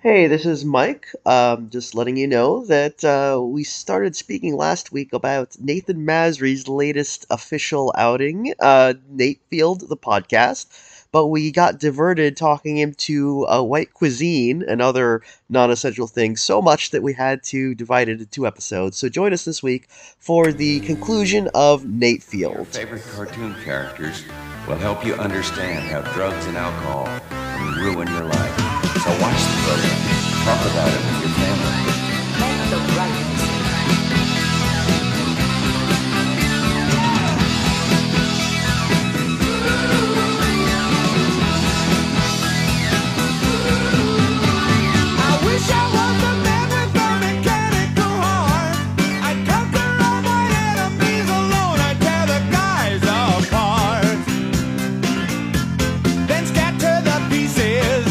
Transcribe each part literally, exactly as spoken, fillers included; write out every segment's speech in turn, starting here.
Hey, this is Mike. Um, just letting you know that uh, we started speaking last week about Nathan Masry's latest official outing, uh, Nate Field, the podcast, but we got diverted talking into uh, white cuisine and other non-essential things so much that we had to divide it into two episodes. So join us this week for the conclusion of Nate Your Field. favorite cartoon characters will help you understand how drugs and alcohol can ruin your life. So watch the program. Talk about it with your family. Make the right decision. I wish I was a man with a mechanical heart. I'd conquer all my enemies alone. I'd tear the guys apart, then scatter the pieces.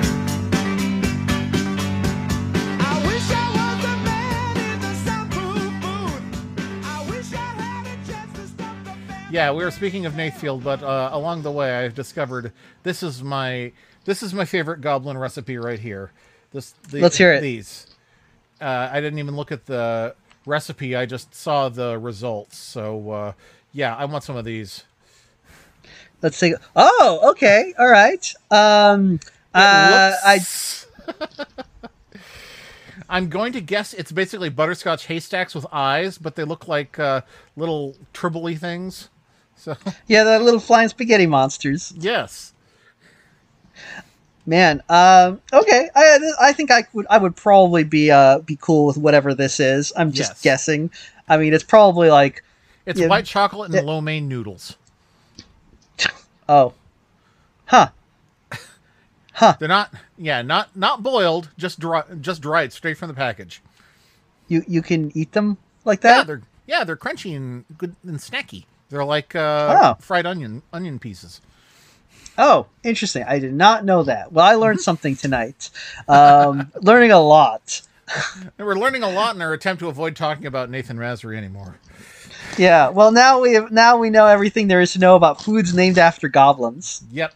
I wish I was a man in the soundproof booth. I wish I had a chance to stop the band. Yeah, we were speaking of Natefield, but uh, along the way, I've discovered this is my this is my favorite goblin recipe right here. This the, Let's hear it. These. Uh, I didn't even look at the recipe. I just saw the results. So uh, yeah, I want some of these. Let's see. Oh, okay. All right. Um, uh, I I'm going to guess it's basically butterscotch haystacks with eyes, but they look like uh, little tribbly things. So yeah, the little flying spaghetti monsters. yes. Man. Um. Okay. I I think I would I would probably be uh be cool with whatever this is. I'm just Yes. guessing. I mean, it's probably like It's Yeah, white chocolate and that- lo mein noodles. oh, huh. They're not, yeah, not not boiled, just dry, just dried straight from the package. You you can eat them like Yeah, that. they're yeah, they're crunchy and good and snacky. They're like uh, Oh. fried onion onion pieces. Oh, interesting. I did not know that. Well, I learned something tonight. Um, learning a lot. And we're learning a lot in our attempt to avoid talking about Nathan Masry anymore. Yeah. Well, now we have now we know everything there is to know about foods named after goblins. Yep.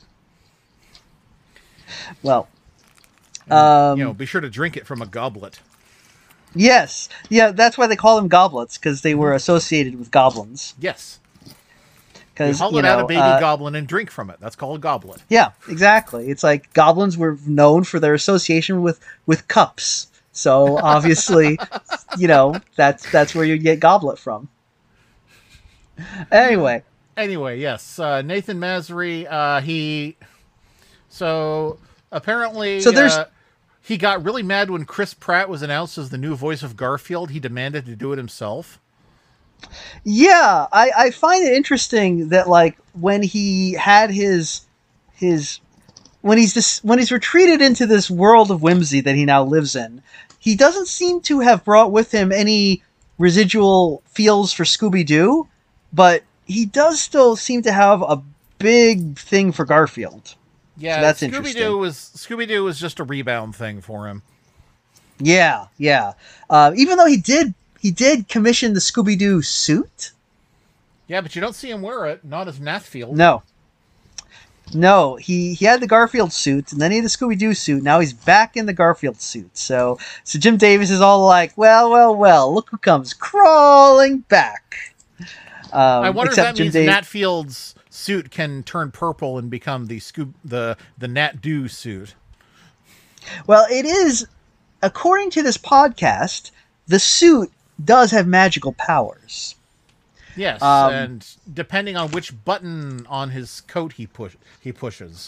Well, um, You know, be sure to drink it from a goblet. yes, yeah, that's why they call them goblets because they were associated with goblins. Yes. You Because haul you it know, out a baby uh, goblin and drink from it. That's called a goblet. yeah, exactly. It's like goblins were known for their association with with cups. So obviously, you know, that's that's where you get goblet from. Anyway, Anyway, yes, uh, Nathan Masry, uh, he, so apparently, So there's- uh, he got really mad when Chris Pratt was announced as the new voice of Garfield. He demanded to do it himself. yeah, I, I find it interesting that like when he had his his when he's this when he's retreated into this world of whimsy that he now lives in, he doesn't seem to have brought with him any residual feels for Scooby Doo, but he does still seem to have a big thing for Garfield. Yeah, So that's Scooby interesting. Doo was Scooby Doo was just a rebound thing for him. Yeah, yeah. Uh, even though he did he did commission the Scooby Doo suit. Yeah, but you don't see him wear it, not as Nathfield. No. No, he, he had the Garfield suit, and then he had the Scooby-Doo suit. Now he's back in the Garfield suit. So so Jim Davis is all like, well, well, well, look who comes crawling back. Um, I wonder if except that means Jim Dav- Natfield's suit can turn purple and become the Scoob the the Nat Doo suit. Well, it is, according to this podcast, the suit does have magical powers. Yes, Um, and depending on which button on his coat he push he pushes.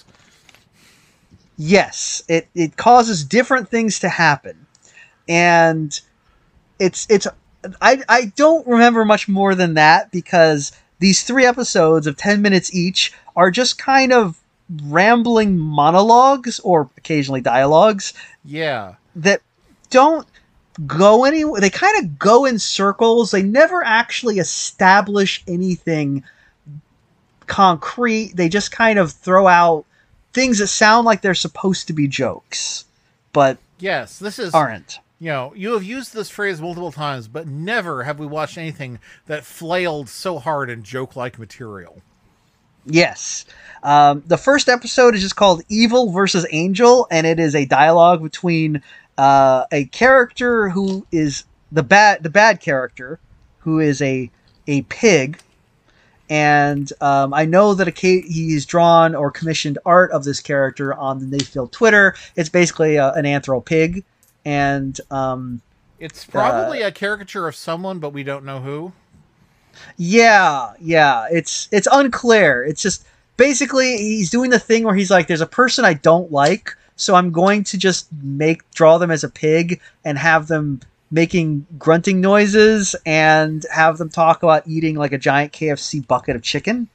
Yes, it, it causes different things to happen. And it's it's I I don't remember much more than that because these three episodes of ten minutes each are just kind of rambling monologues or occasionally dialogues Yeah. that don't go anywhere. They kind of go in circles. They never actually establish anything concrete. They just kind of throw out things that sound like they're supposed to be jokes, but Yes, this is aren't. you know, you have used this phrase multiple times, but never have we watched anything that flailed so hard in joke-like material. Yes. Um, the first episode is just called Evil versus Angel, and it is a dialogue between uh, a character who is the bad the bad character, who is a a pig, and um, I know that a, he's drawn or commissioned art of this character on the Nayfield Twitter. It's basically a, an anthro pig, and um, It's probably uh, a caricature of someone, but we don't know who. Yeah, yeah. It's it's unclear. It's just basically he's doing the thing where he's like, "There's a person I don't like, so I'm going to just make draw them as a pig and have them making grunting noises and have them talk about eating like a giant K F C bucket of chicken."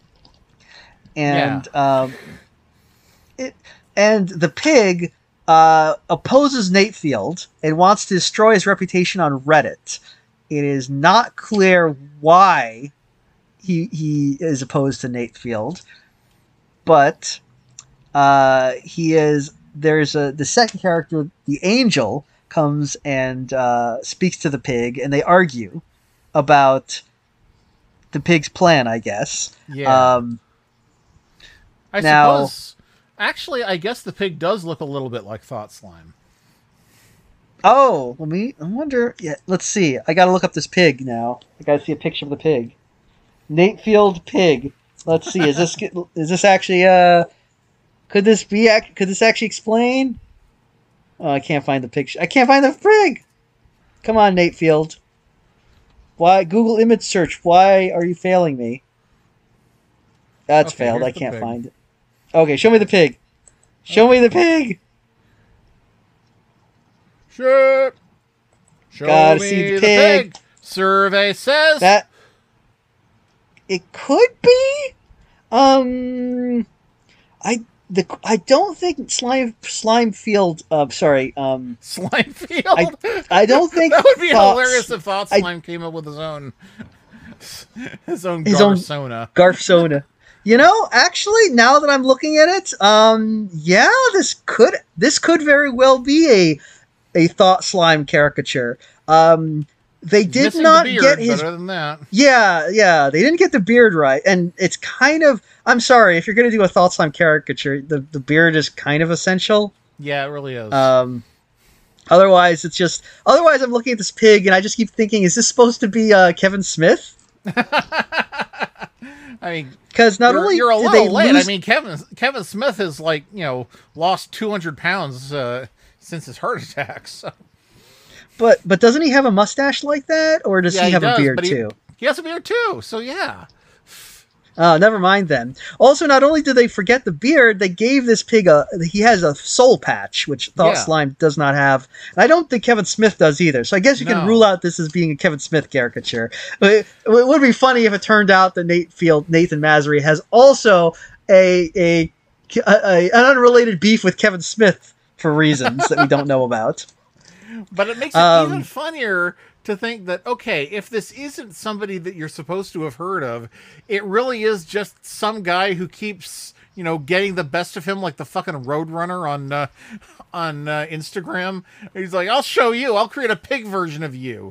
And yeah. um, it and the pig uh, opposes Nate Field and wants to destroy his reputation on Reddit. It is not clear why he he is opposed to Nate Field, but uh, he is. There's a the second character, the Angel, comes and uh, speaks to the pig, and they argue about the pig's plan, I guess. Yeah. Um, I now, suppose. Actually, I guess the pig does look a little bit like Thought Slime. Oh, let me. I wonder. Yeah, let's see. I gotta look up this pig now. I gotta see a picture of the pig. Nate Field pig. Let's see. Is this is this actually? Uh, could this be? Could this actually explain? Oh, I can't find the picture. I can't find the pig. Come on, Nate Field. Why Google image search? Why are you failing me? That's okay, failed. I can't pig. find it. Okay, show me the pig. Show me the pig. Sure. Show Gotta me see the the pig. pig. Survey says that it could be. Um, I the I don't think slime slime field. Uh, sorry. Um, Slime Field. I, I don't think that would be Thought, hilarious if Thought I, Slime came up with his own his own his Garsona. Own Garsona. You know, actually, now that I'm looking at it, um, yeah, this could this could very well be a a Thought Slime caricature. Um, they did Missing not the beard, get his. Better than that. Yeah, yeah, they didn't get the beard right, and it's kind of. I'm sorry if you're going to do a Thought Slime caricature, the the beard is kind of essential. Yeah, it really is. Um, otherwise, it's just. Otherwise, I'm looking at this pig, and I just keep thinking, is this supposed to be uh, Kevin Smith? I mean, because not you're, only you're a did little they late. lose... I mean, Kevin Kevin Smith has like you know lost two hundred pounds uh, since his heart attack. So. But but doesn't he have a mustache like that, or does yeah, he have he does, a beard but he, too? He has a beard too. So yeah. Oh, never mind then. Also, not only did they forget the beard, they gave this pig a. He has a soul patch, which Thought Yeah. Slime does not have. And I don't think Kevin Smith does either. So I guess you No. can rule out this as being a Kevin Smith caricature. But it, it would be funny if it turned out that Nate Field, Nathan Masry, has also a a, a an unrelated beef with Kevin Smith for reasons that we don't know about. But it makes it Um, even funnier to think that, okay, if this isn't somebody that you're supposed to have heard of, it really is just some guy who keeps, you know, getting the best of him like the fucking Roadrunner on uh, on uh, Instagram. He's like, I'll show you. I'll create a pig version of you.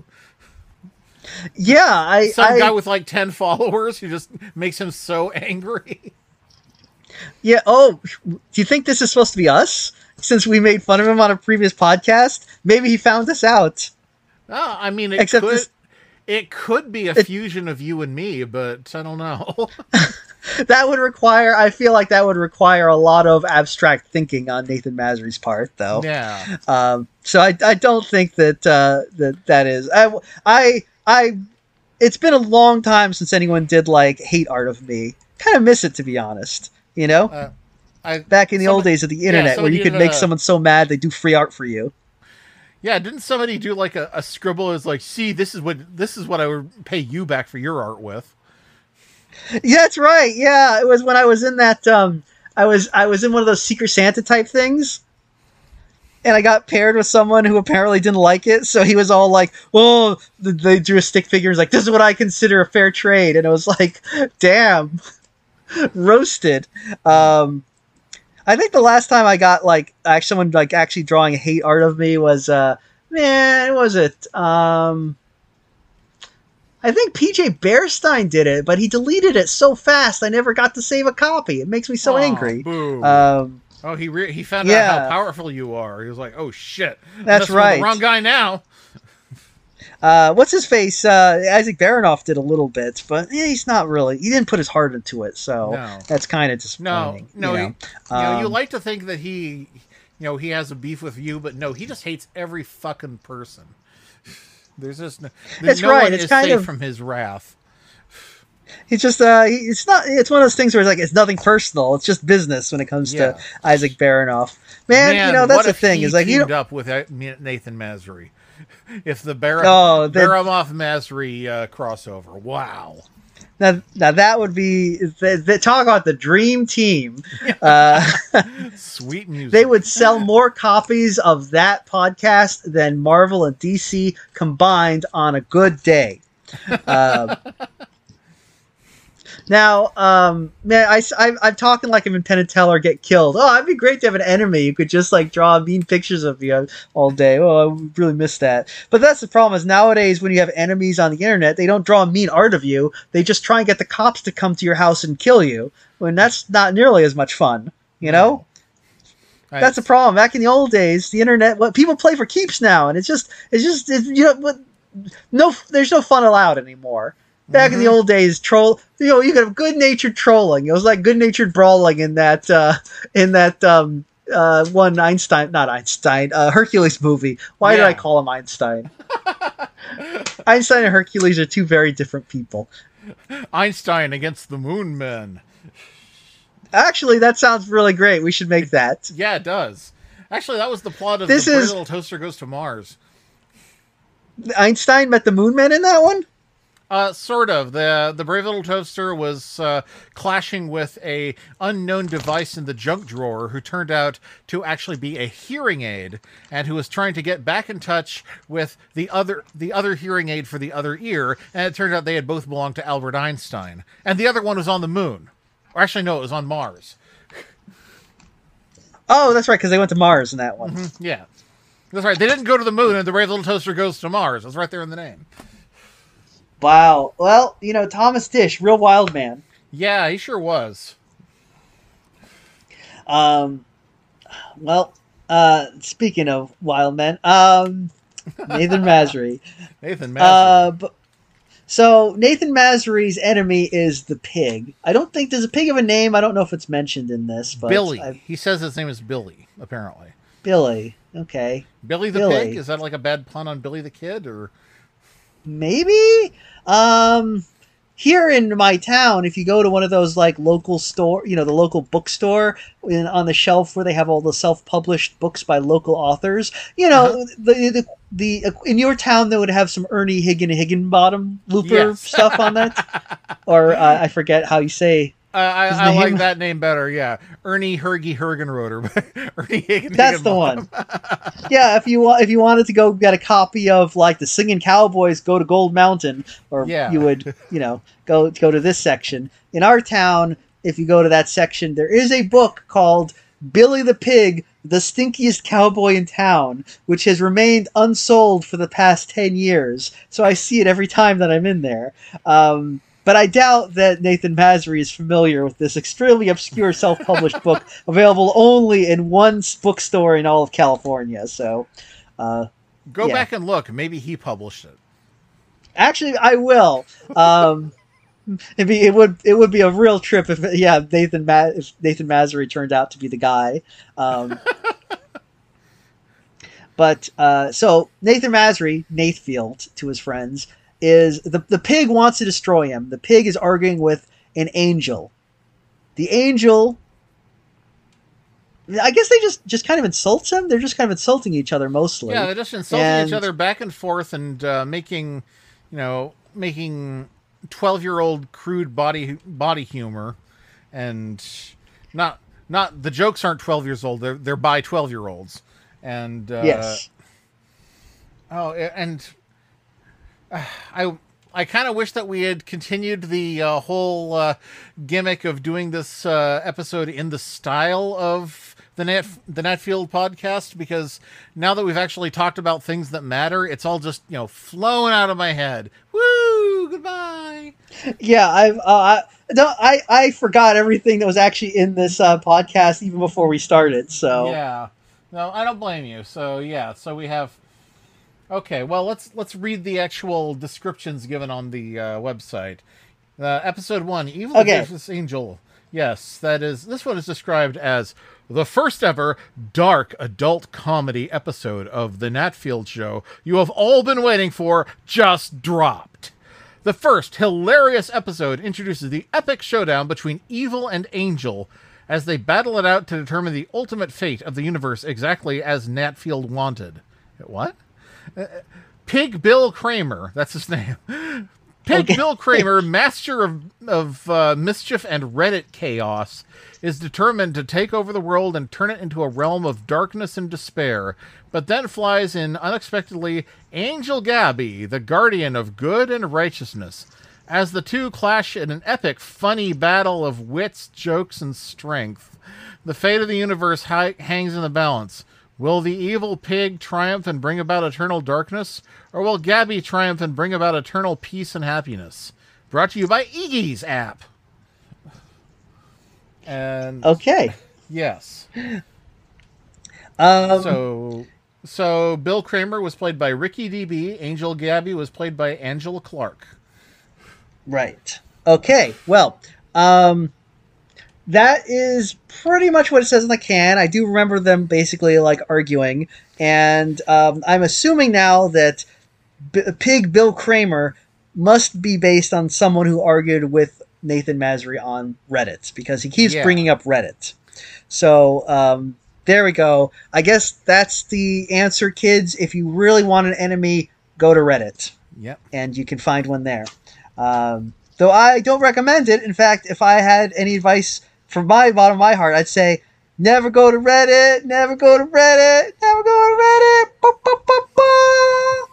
Yeah, I. Some I, guy with like ten followers who just makes him so angry. Yeah. Oh, do you think this is supposed to be us? Since we made fun of him on a previous podcast, maybe he found us out. Oh, I mean, it Except could this- it could be a it- fusion of you and me, but I don't know. That would require. I feel like that would require a lot of abstract thinking on Nathan Masry's part, though. Yeah. Um, so I, I don't think that uh, that that is. I, I I. It's been a long time since anyone did like hate art of me. Kind of miss it, to be honest. You know. Uh, I, Back in the old somebody- days of the yeah, internet, where somebody you could did, make uh, someone so mad they do free art for you. Yeah, didn't somebody do like a, a scribble as like, see, this is what this is what I would pay you back for your art with. Yeah, that's right. Yeah, it was when I was in that. Um, I was I was in one of those Secret Santa type things, and I got paired with someone who apparently didn't like it. So he was all like, "Well," they drew a stick figure. He's like, "This is what I consider a fair trade," and it was like, "Damn, roasted." Um, I think the last time I got like actually someone like actually drawing hate art of me was uh, man, what was it? Um, I think P J Bearstein did it, but he deleted it so fast I never got to save a copy. It makes me so Aw, angry. boo. Um, Oh, he re- he found Yeah. out how powerful you are. He was like, "Oh shit, That's messing with right. the wrong guy now." uh, what's his face? Uh, Isaac Baronoff did a little bit, but yeah, he's not really. He didn't put his heart into it, so No. that's kind of No, disappointing. no, you he- know? you know, you Um, like to think that he, you know, he has a beef with you, but no, he just hates every fucking person. There's just no, there's That's no right, one it's is kind safe of- from his wrath. He's just uh he, it's not it's one of those things where it's like it's nothing personal, it's just business when it comes Yeah. to Isaac Baronoff. Man, you know, that's what the if thing he is like you teamed know, up with uh, Nathan Masry. If the Bar- Oh, that- Baramoff Masry uh, crossover, wow. now, now that would be the, the, talk about the dream team. Uh, Sweet music. they would sell more copies of that podcast than Marvel and D C combined on a good day. Um, Now, um, man, I, I, I'm talking like I'm in Penn and Teller get killed. Oh, it'd be great to have an enemy who could just like draw mean pictures of you all day. Oh, I really miss that. But that's the problem is nowadays when you have enemies on the internet, they don't draw mean art of you. They just try and get the cops to come to your house and kill you. When that's not nearly as much fun, you know? I- That's the problem. Back in the old days, the internet, what people play for keeps now, and it's just, it's just, it's, you know, what, no, there's no fun allowed anymore. Back in the old days, troll, you know, you could have good-natured trolling. It was like good-natured brawling in that, uh, in that um, uh, one Einstein, not Einstein, uh, Hercules movie. Why did Yeah. I call him Einstein? Einstein and Hercules are two very different people. Einstein against the Moon Men. Actually, that sounds really great. We should make that. Yeah, it does. Actually, that was the plot of This the Brave is- Little Toaster Goes to Mars. Einstein met the Moon Men in that one? Uh, sort of. The the Brave Little Toaster was uh, clashing with a unknown device in the junk drawer who turned out to actually be a hearing aid and who was trying to get back in touch with the other the other hearing aid for the other ear, and it turned out they had both belonged to Albert Einstein. And the other one was on the moon. Or actually, no, it was on Mars. Oh, that's right, because they went to Mars in that one. Yeah. That's right. They didn't go to the moon, and the Brave Little Toaster Goes to Mars. That's right there in the name. Wow. Well, you know, Thomas Dish, real wild man. Yeah, he sure was. Um, well, uh, speaking of wild men, um, Nathan Masry. Nathan Masry. Uh, but, so Nathan Masry's enemy is the pig. I don't think there's a pig of a name. I don't know if it's mentioned in this, but Billy. I- He says his name is Billy, apparently. Billy. Okay. Billy the Billy. Pig? Is that like a bad pun on Billy the Kid? Or Maybe. Um, here in my town, if you go to one of those like local store, you know, the local bookstore, in, on the shelf where they have all the self-published books by local authors, you know, Uh-huh. the, the the in your town they would have some Ernie Higgin Higginbottom Looper Yes. stuff on that, or uh, I forget how you say. Uh, I, His I like name? that name better, yeah. Ernie Hergy Hergenroder. Ernie Higgin That's the one. Yeah, if you want, if you wanted to go get a copy of like the Singing Cowboys, go to Gold Mountain, or Yeah. you would, you know, go go to this section. In our town, if you go to that section, there is a book called Billy the Pig, the Stinkiest Cowboy in Town, which has remained unsold for the past ten years. So I see it every time that I'm in there. Um, But I doubt that Nathan Masry is familiar with this extremely obscure self-published book available only in one s- bookstore in all of California. So, uh, Go Yeah. back and look. Maybe he published it. actually, I will. Um, it'd be, it would it would be a real trip if yeah Nathan Ma- if Nathan Masry turned out to be the guy. Um, but uh, so Nathan Masry, Nathfield to his friends, is the the pig wants to destroy him. The pig is arguing with an angel. The angel, I guess they just just kind of insults him. They're just kind of insulting each other mostly. Yeah, they're just insulting And- each other back and forth and uh, making, you know, making twelve-year-old crude body body humor, and not not the jokes aren't twelve years old. They're they're by twelve-year-olds, and uh, Yes. Oh, and uh, I I kind of wish that we had continued the uh, whole uh, gimmick of doing this uh, episode in the style of the Nat the Natfield podcast, because now that we've actually talked about things that matter, it's all just, you know, flowing out of my head. Woo! Woo! Goodbye. Yeah, I've uh, I, no, I I forgot everything that was actually in this uh, podcast even before we started. So Yeah. No, I don't blame you. So yeah, so we have. Okay, well let's let's read the actual descriptions given on the uh, website. Uh, episode one, Evil Okay. versus Angel. Yes, that is. This one is described as the first ever dark adult comedy episode of the Natfield Show you have all been waiting for just dropped. The first hilarious episode introduces the epic showdown between evil and angel as they battle it out to determine the ultimate fate of the universe exactly as Natfield wanted. What? Uh, Pig Bill Kramer, that's his name. Pig Okay. Bill Kramer, master of, of uh, mischief and Reddit chaos, is determined to take over the world and turn it into a realm of darkness and despair, but then flies in unexpectedly Angel Gabby, the guardian of good and righteousness. As the two clash in an epic, funny battle of wits, jokes, and strength, the fate of the universe hi- hangs in the balance. Will the evil pig triumph and bring about eternal darkness, or will Gabby triumph and bring about eternal peace and happiness? Brought to you by Iggy's app. And okay. yes, Um, so so Bill Kramer was played by Ricky D B. Angel Gabby was played by Angela Clark. Right. Okay. Well, um, that is pretty much what it says in the can. I do remember them basically like arguing, and um, I'm assuming now that B- Pig Bill Kramer must be based on someone who argued with Nathan Masry on Reddit because he keeps Yeah. bringing up Reddit. So um, there we go. I guess that's the answer, kids. If you really want an enemy, go to Reddit, Yep. and you can find one there. Um, though I don't recommend it. In fact, if I had any advice from my bottom of my heart, I'd say never go to Reddit, never go to Reddit, never go to Reddit. Ba, ba, ba, ba.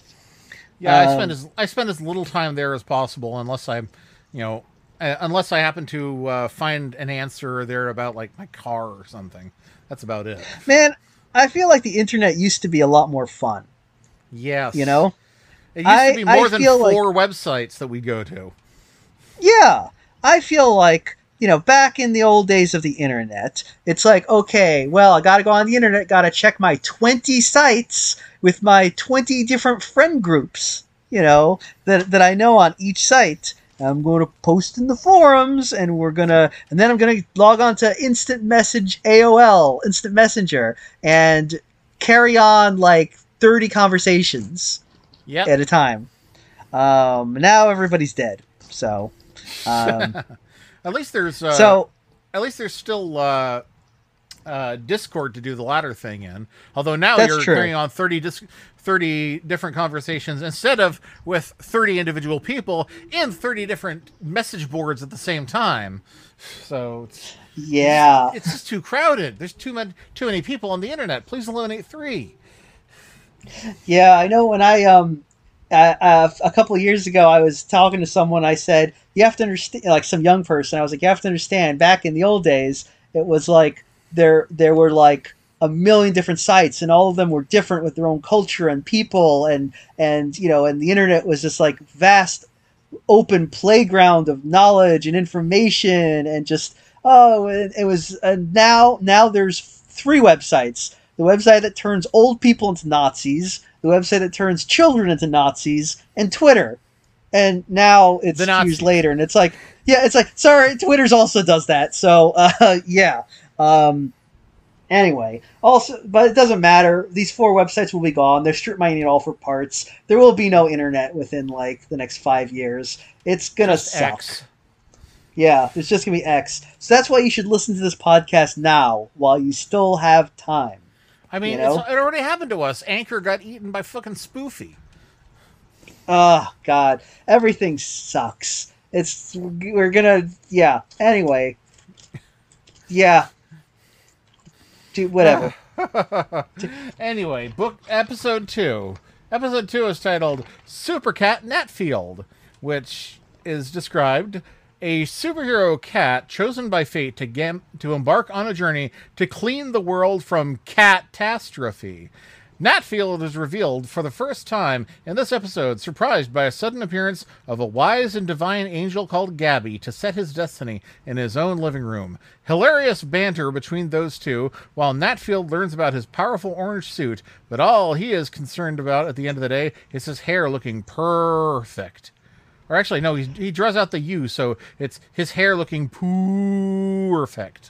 Yeah, I Um, spend as I spend as little time there as possible, unless I'm, you know, uh, unless I happen to uh, find an answer there about like my car or something. That's about it. Man, I feel like the internet used to be a lot more fun. Yes, You know? it used I- to be I more than feel like- four websites that we go to. Yeah, I feel like, you know, back in the old days of the internet, it's like, okay, well, I gotta go on the internet, gotta check my twenty sites with my twenty different friend groups, you know, that, that I know on each site. I'm going to post in the forums, and we're gonna, and then I'm gonna log on to Instant Message A O L, Instant Messenger, and carry on like thirty conversations Yep. at a time. Um, now everybody's dead, so. Um, At least there's uh, so at least there's still uh, uh, Discord to do the latter thing in. Although now That's you're true. carrying on thirty dis- thirty different conversations instead of with thirty individual people in thirty different message boards at the same time. So it's, yeah, it's just too crowded. There's too many too many people on the internet. Please eliminate three. yeah, I know. When I um, uh, uh, a couple of years ago, I was talking to someone. I said, "You have to understand," like some young person. I was like, "You have to understand." Back in the old days, it was like there there were like a million different sites, and all of them were different with their own culture and people, and and you know, and the internet was just like vast, open playground of knowledge and information, and just oh, it, it was. And now now there's three websites: the website that turns old people into Nazis, the website that turns children into Nazis, and Twitter. And now it's The years Nazis. later, and it's like, yeah, it's like, sorry, Twitter's also does that. So, uh, yeah. Um, anyway, also, but it doesn't matter. These four websites will be gone. They're strip mining it all for parts. There will be no internet within like the next five years. It's gonna Just suck. X. Yeah, it's just gonna be X. So that's why you should listen to this podcast now while you still have time. I mean, You know? it's, it already happened to us. Anchor got eaten by fucking Spoofy. Oh God, everything sucks. It's we're gonna yeah. Anyway, yeah. Do whatever. Anyway, book episode two. Episode two is titled Super Cat Natfield, which is described a superhero cat chosen by fate to gam- to embark on a journey to clean the world from catastrophe. Natfield is revealed for the first time in this episode, surprised by a sudden appearance of a wise and divine angel called Gabby to set his destiny in his own living room. Hilarious banter between those two, while Natfield learns about his powerful orange suit, but all he is concerned about at the end of the day is his hair looking perfect. Or actually, no, he, he draws out the U, so it's his hair looking perfect.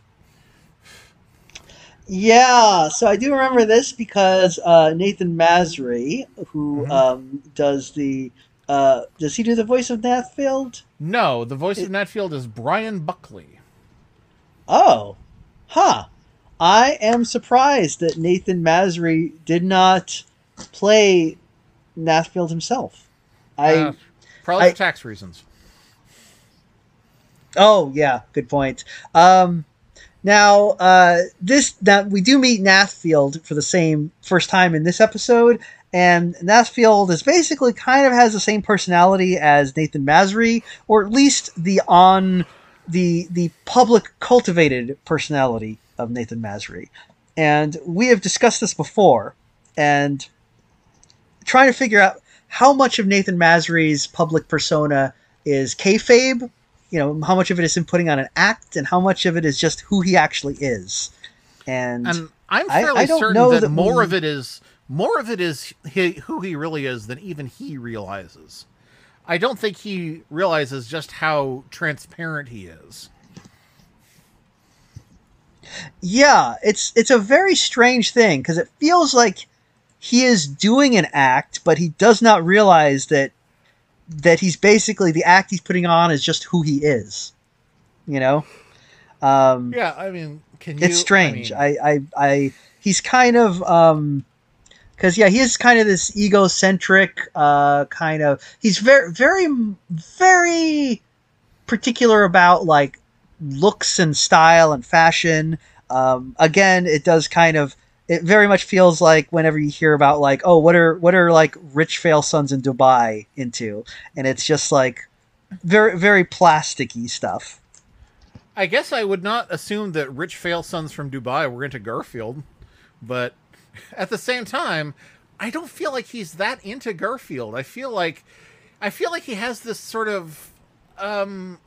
Yeah, so I do remember this because uh, Nathan Masry, who Mm-hmm. um, does the uh, does he do the voice of Natfield? No, the voice of Natfield is Brian Buckley. Oh, huh. I am surprised that Nathan Masry did not play Natfield himself. I Uh, probably I- for tax reasons. oh yeah, good point. Um, now uh, this now we do meet Natfield for the same first time in this episode, and Natfield is basically kind of has the same personality as Nathan Masry, or at least the on the the public cultivated personality of Nathan Masry. And we have discussed this before, and trying to figure out how much of Nathan Masry's public persona is kayfabe, you know, how much of it is him putting on an act, and how much of it is just who he actually is. And, And I'm I- fairly I don't certain know that, that more we- of it is more of it is he, who he really is than even he realizes. I don't think he realizes just how transparent he is. yeah, it's it's a very strange thing because it feels like he is doing an act, but he does not realize that that he's basically the act he's putting on is just who he is. You know, um, Yeah, I mean, can you? it's strange. I mean, I, I, I, he's kind of, um, because yeah, he is kind of this egocentric, uh, kind of. He's very, very, very particular about like looks and style and fashion. Um, again, it does kind of. It very much feels like whenever you hear about like, oh, what are what are like rich fail sons in Dubai into, and it's just like very, very plasticky stuff. I guess I would not assume that rich fail sons from Dubai were into Garfield, but at the same time, I don't feel like he's that into Garfield. I feel like I feel like he has this sort of um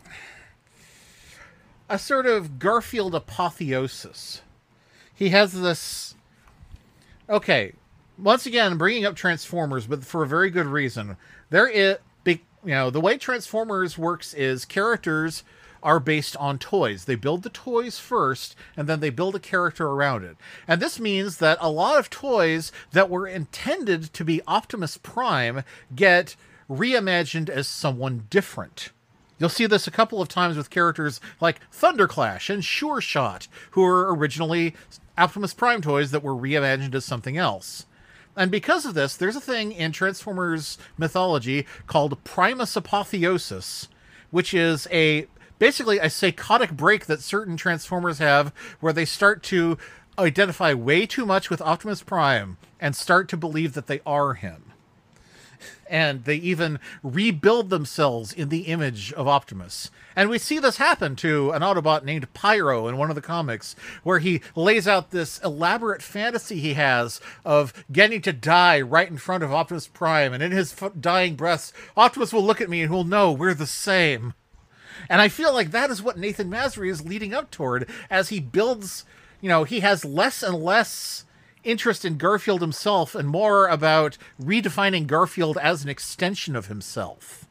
a sort of Garfield apotheosis. He has this Okay, once again bringing up Transformers, but for a very good reason. There is big, you know, the way Transformers works is characters are based on toys. They build the toys first, and then they build a character around it. And this means that a lot of toys that were intended to be Optimus Prime get reimagined as someone different. You'll see this a couple of times with characters like Thunderclash and Sure Shot, who were originally Optimus Prime toys that were reimagined as something else. And because of this, there's a thing in Transformers mythology called Primus Apotheosis, which is a basically a psychotic break that certain Transformers have where they start to identify way too much with Optimus Prime and start to believe that they are him. And they even rebuild themselves in the image of Optimus. And we see this happen to an Autobot named Pyro in one of the comics, where he lays out this elaborate fantasy he has of getting to die right in front of Optimus Prime. And in his f- dying breaths, Optimus will look at me and he'll know we're the same. And I feel like that is what Nathan Masry is leading up toward as he builds, you know, he has less and less interest in Garfield himself and more about redefining Garfield as an extension of himself.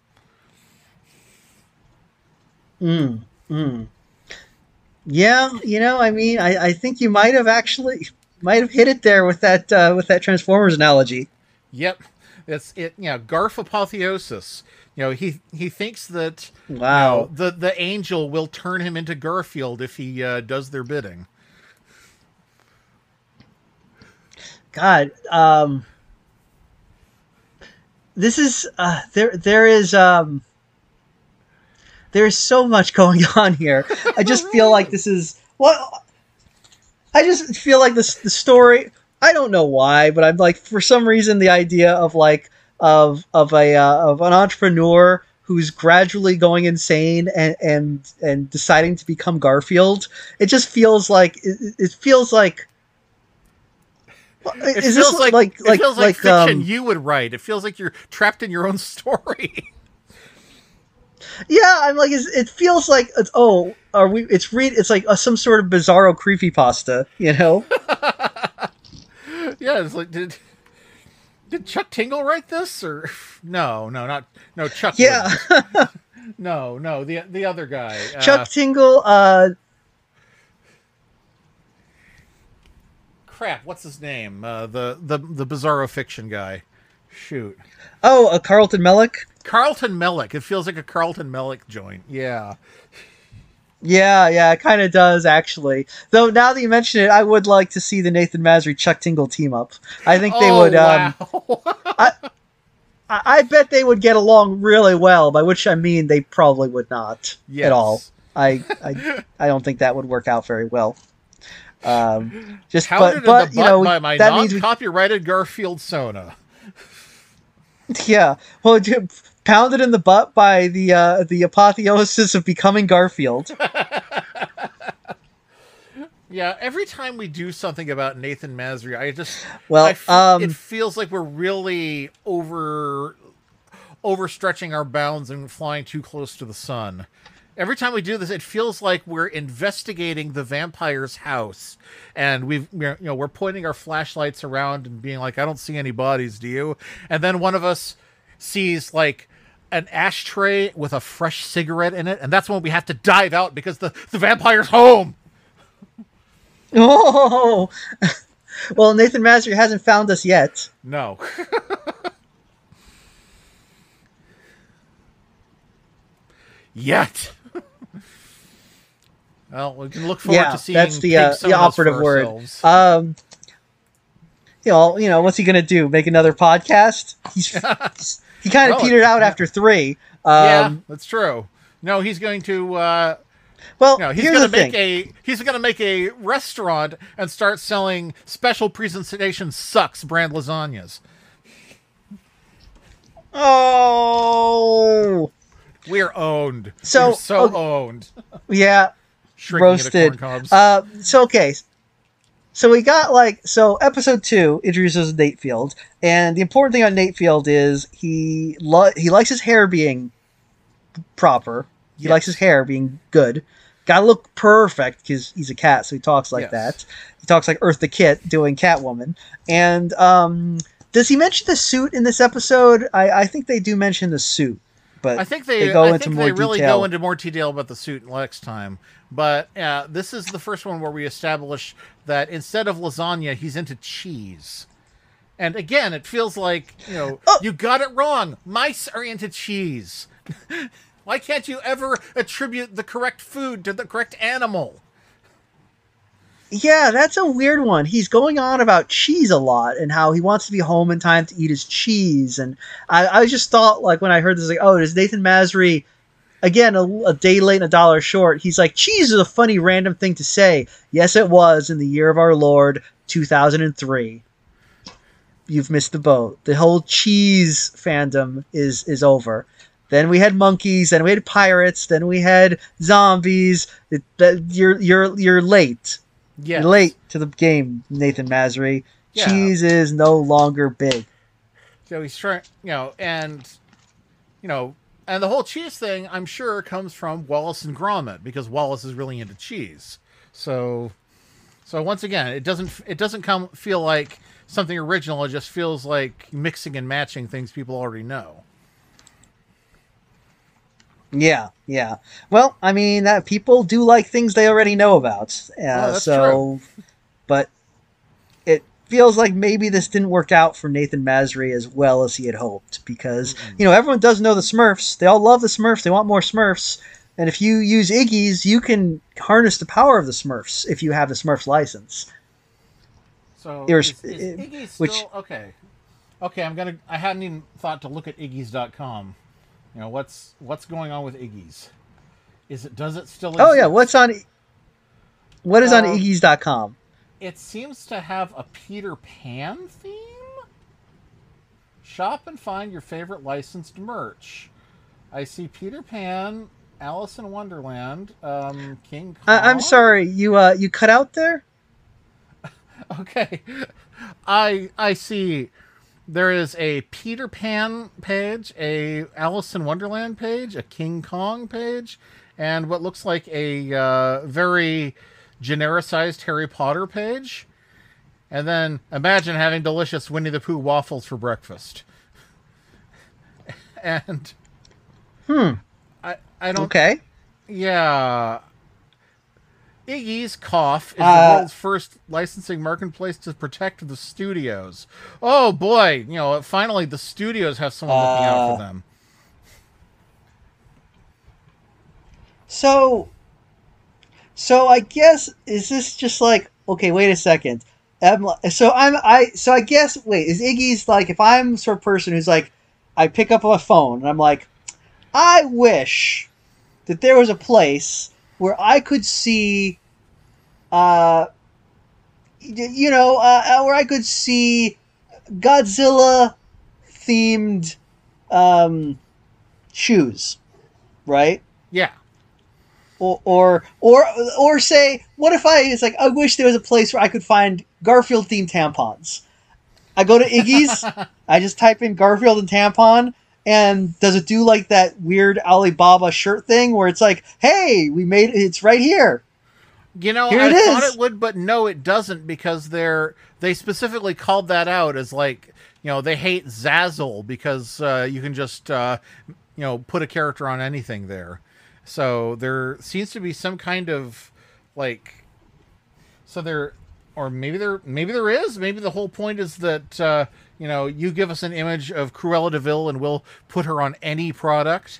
Mm, mm. Yeah, you know, I mean, I, I think you might have actually might have hit it there with that uh, with that Transformers analogy. Yep. It's it, you know, Garf apotheosis. You know, he he thinks that Wow. you know, the the angel will turn him into Garfield if he uh, does their bidding. God, um, this is uh, there. There is um, there is so much going on here. I just feel like this is what I just feel like this the story. I don't know why, but I'm like for some reason the idea of like of of a uh, of an entrepreneur who's gradually going insane and and and deciding to become Garfield. It just feels like it, it feels like. It Is feels this like, like it like feels like, like fiction um, you would write. It feels like you're trapped in your own story. yeah, I'm like, is, it feels like it's, oh, are we? It's read. It's like uh, some sort of bizarro creepypasta, you know? Yeah, it's like did did Chuck Tingle write this or no, no, not no Chuck. Yeah, wouldn't. no, no, the the other guy. Chuck uh, Tingle. Uh, crap, what's his name? Uh, the the the bizarro fiction guy. Shoot, oh, uh, Carlton Mellick. Carlton Mellick. It feels like a Carlton Mellick joint. Yeah. Yeah, yeah, it kind of does actually. Though now that you mention it, I would like to see the Nathan Masry Chuck Tingle team up. I think they oh, would. Um, wow. I, I I bet they would get along really well. By which I mean they probably would not Yes. at all. I, I I don't think that would work out very well. Um, just Pounded but but in the you butt know by my that means we, non-copyrighted Garfield Sona. yeah. Well, j- pounded in the butt by the uh, the apotheosis of becoming Garfield. Yeah, every time we do something about Nathan Masry, I just Well, I f- um, it feels like we're really over overstretching our bounds and flying too close to the sun. Every time we do this, it feels like we're investigating the vampire's house, and we've we're, you know we're pointing our flashlights around and being like, "I don't see any bodies, do you?" And then one of us sees like an ashtray with a fresh cigarette in it, and that's when we have to dive out because the the vampire's home. Oh, well, Nathan Masry hasn't found us yet. No. Yet. Well, we can look forward Yeah, to seeing that's the Pig uh, the Sonas operative for word. ourselves. Um, you know, you know, what's he gonna do? Make another podcast? He's, he's he kind of Well, petered out after three. yeah, Um, that's true. No, he's going to. Uh, well, no, he's here's going the to make thing. a. He's going to make a restaurant and start selling special presentation sucks brand lasagnas. Oh, We're owned. So, We're so okay. owned. yeah, Shrinking into roasted. corn cobs. Uh, so okay, so we got like so episode two introduces Nate Field, and the important thing on Nate Field is he lo- he likes his hair being proper. He Yes. likes his hair being good. Gotta look perfect because he's a cat, so he talks like Yes. that. He talks like Eartha Kitt doing Catwoman. And um, does he mention the suit in this episode? I, I think they do mention the suit, but I think they, they go I into think more they really detail. go into more detail about the suit next time. But uh, this is the first one where we establish that instead of lasagna, he's into cheese. And again, it feels like, you know, Oh! you got it wrong. Mice are into cheese. Why can't you ever attribute the correct food to the correct animal? Yeah, that's a weird one. He's going on about cheese a lot and how he wants to be home in time to eat his cheese. And I, I just thought, like, when I heard this, like, oh, does Nathan Masry, again, a, a day late and a dollar short, he's like, cheese is a funny random thing to say. Yes, it was in the year of our Lord, two thousand three. You've missed the boat. The whole cheese fandom is is over. Then we had monkeys, then we had pirates, then we had zombies. It, that, you're you're you're late. Yes. You're late to the game, Nathan Masry. Yeah. Cheese is no longer big. So he's trying, you know, and, you know, and the whole cheese thing, I'm sure, comes from Wallace and Gromit because Wallace is really into cheese. So, so once again, it doesn't it doesn't come feel like something original. It just feels like mixing and matching things people already know. Yeah, yeah. Well, I mean, that people do like things they already know about. Uh, Oh, that's so, but it feels like maybe this didn't work out for Nathan Masry as well as he had hoped because, Mm-mm. you know, everyone does know the Smurfs. They all love the Smurfs. They want more Smurfs. And if you use Iggy's, you can harness the power of the Smurfs if you have the Smurfs license. So There's- is, is it- Iggy still which- okay? Okay, I'm gonna. I hadn't even thought to look at Iggy's dot com. You know what's what's going on with Iggy's? Is it does it still? Oh, yeah. exist? What's on... What is on Um, Iggy's dot com? It seems to have a Peter Pan theme. Shop and find your favorite licensed merch. I see Peter Pan, Alice in Wonderland, um, King Kong. I- I'm sorry. You uh, you cut out there? Okay. I I see. There is a Peter Pan page, a Alice in Wonderland page, a King Kong page, and what looks like a uh, very genericized Harry Potter page. And then imagine having delicious Winnie the Pooh waffles for breakfast. And Hmm. I I don't Okay. yeah. Iggy's Cough is Uh, the world's first licensing marketplace to protect the studios. Oh boy, you know, finally the studios have someone looking out Uh, for them. So, so I guess is this just like okay? Wait a second. I'm, li- so I'm I so I guess wait is Iggy's like if I'm sort of person who's like I pick up my phone and I'm like I wish that there was a place where I could see, uh, y- you know, uh, uh, where I could see Godzilla themed um, shoes, right? Yeah. Or, or or or say, what if I? It's like I wish there was a place where I could find Garfield themed tampons. I go to Iggy's, I just type in Garfield and tampon, and does it do like that weird Alibaba shirt thing where it's like, hey, we made it, it's right here. You know, Here I it thought is. it would, but no, it doesn't because they're they specifically called that out as like, you know, they hate Zazzle because uh, you can just uh, you know put a character on anything there. So there seems to be some kind of like, so there, or maybe there, maybe there is. Maybe the whole point is that uh, you know you give us an image of Cruella de Vil and we'll put her on any product.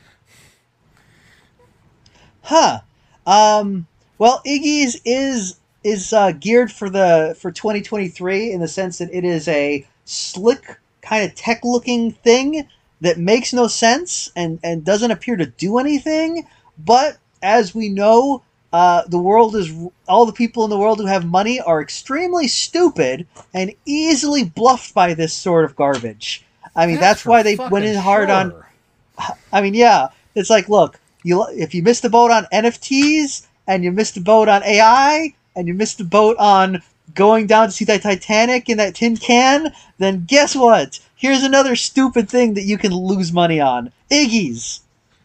Huh. Um, well, Iggy's is is uh, geared for the for twenty twenty-three in the sense that it is a slick kind of tech looking thing that makes no sense and and doesn't appear to do anything. But as we know, uh, the world is all the people in the world who have money are extremely stupid and easily bluffed by this sort of garbage. I mean, that's, for why they fucking went in hard on. sure. I mean, yeah, it's like, look, you if you missed the boat on N F Ts and you missed the boat on A I and you missed the boat on going down to see that Titanic in that tin can, then guess what? Here's another stupid thing that you can lose money on. Iggy's.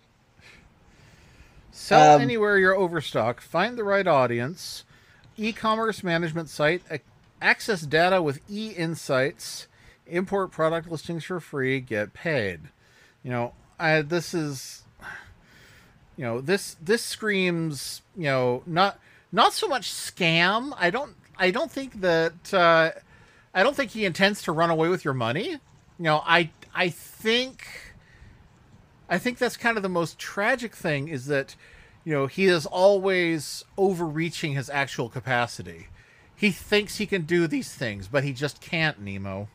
Sell Um, anywhere you're overstocked. Find the right audience. E-commerce management site. ac- Access data with e-insights. Import product listings for free. Get paid. You know, I, this is, you know, this this screams, you know, not not so much scam. I don't I don't think that uh, I don't think he intends to run away with your money. You know, I I think I think that's kind of the most tragic thing is that, you know, he is always overreaching his actual capacity. He thinks he can do these things, but he just can't, Nemo.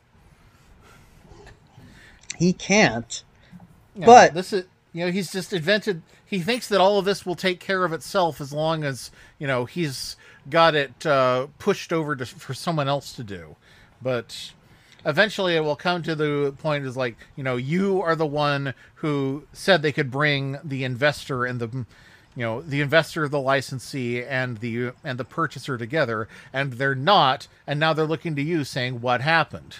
He can't. You know, But- this is, you know, he's just invented, he thinks that all of this will take care of itself as long as, you know, he's got it uh, pushed over to, for someone else to do. But eventually it will come to the point is like, you know, you are the one who said they could bring the investor and the, you know, the investor, the licensee, and the and the purchaser together, and they're not, and now they're looking to you saying what happened.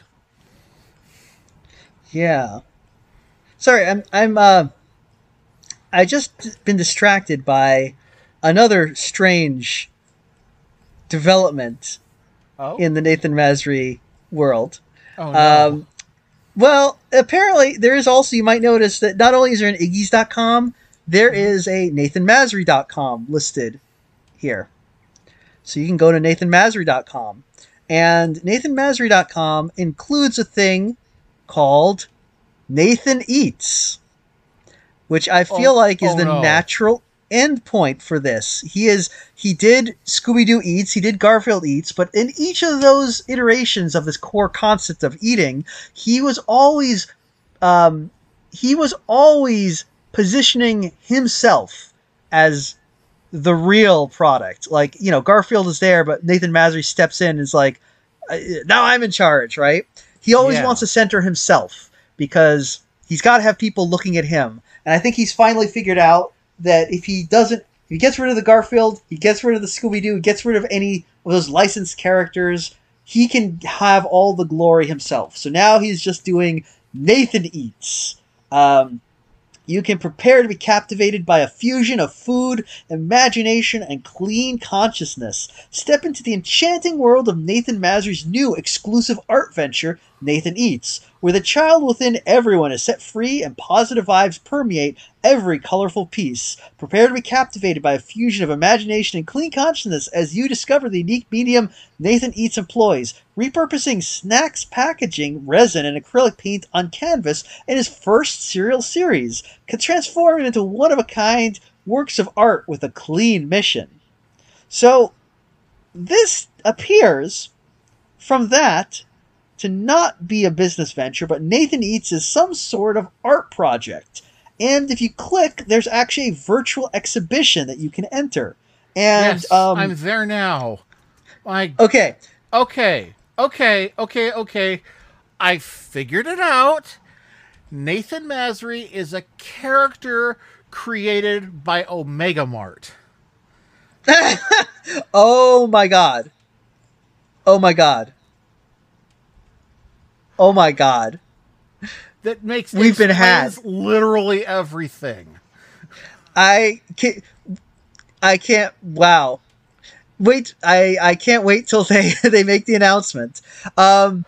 Yeah. Sorry, I'm I'm uh I just been distracted by another strange development Oh, in the Nathan Masry world. oh no. Um, well, apparently there is also, you might notice that not only is there an Iggy's dot com, there is a Nathan Masry dot com listed here. So you can go to Nathan Masry dot com. And Nathan Masry dot com includes a thing called Nathan Eats, which I feel Oh- like is oh the no. natural endpoint for this. He is he did Scooby-Doo Eats, he did Garfield Eats, but in each of those iterations of this core concept of eating, he was always um, he was always positioning himself as the real product. Like, you know, Garfield is there, but Nathan Masry steps in and is like, "Uh, now I'm in charge, right? He always Yeah. wants to center himself because he's got to have people looking at him. And I think he's finally figured out that if he doesn't, if he gets rid of the Garfield, he gets rid of the Scooby-Doo, he gets rid of any of those licensed characters, he can have all the glory himself. So now he's just doing Nathan Eats. Um, you can prepare to be captivated by a fusion of food, imagination, and clean consciousness. Step into the enchanting world of Nathan Masry's new exclusive art venture, Nathan Eats, where the child within everyone is set free and positive vibes permeate every colorful piece. Prepare to be captivated by a fusion of imagination and clean consciousness as you discover the unique medium Nathan Eats employs, repurposing snacks packaging, resin, and acrylic paint on canvas in his first cereal series, can transform it into one-of-a-kind works of art with a clean mission. So, this appears from that to not be a business venture, but Nathan Eats is some sort of art project. And if you click, there's actually a virtual exhibition that you can enter. And Yes, um, I'm there now. I okay, okay, okay, okay, okay. I figured it out. Nathan Masry is a character created by Omega Mart. oh my god, oh my god, oh my god. That makes We've been had. explains literally everything. I can't. I can't. Wow. Wait. I. I can't wait till they they make the announcement. Um.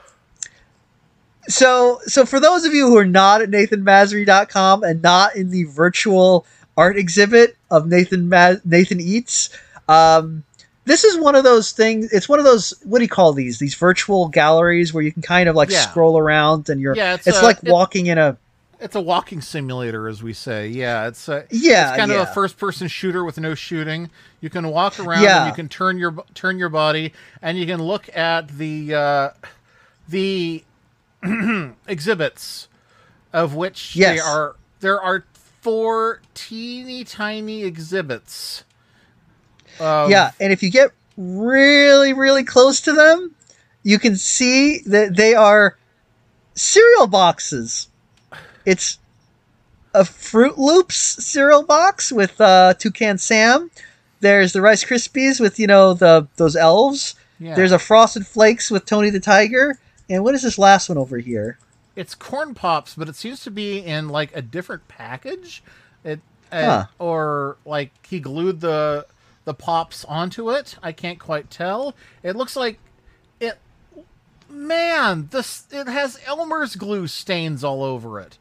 So so for those of you who are not at nathan masry dot com and not in the virtual art exhibit of Nathan Ma- Nathan Eats, um, this is one of those things. It's one of those. What do you call these? These virtual galleries where you can kind of like Yeah. scroll around and you're. Yeah, it's it's a- like it- walking in a. It's a walking simulator, as we say. Yeah, it's a Yeah, it's kind yeah. of a first-person shooter with no shooting. You can walk around Yeah. and you can turn your turn your body, and you can look at the uh, the exhibits, of which Yes. they are there are four teeny tiny exhibits. Of, Yeah, and if you get really, really close to them, you can see that they are cereal boxes. It's a Fruit Loops cereal box with uh, Toucan Sam. There's the Rice Krispies with, you know, the those elves. Yeah. There's a Frosted Flakes with Tony the Tiger. And what is this last one over here? It's corn pops, but it seems to be in like a different package. It uh, Huh. or like he glued the the pops onto it. I can't quite tell. It looks like it. Man, this it has Elmer's glue stains all over it.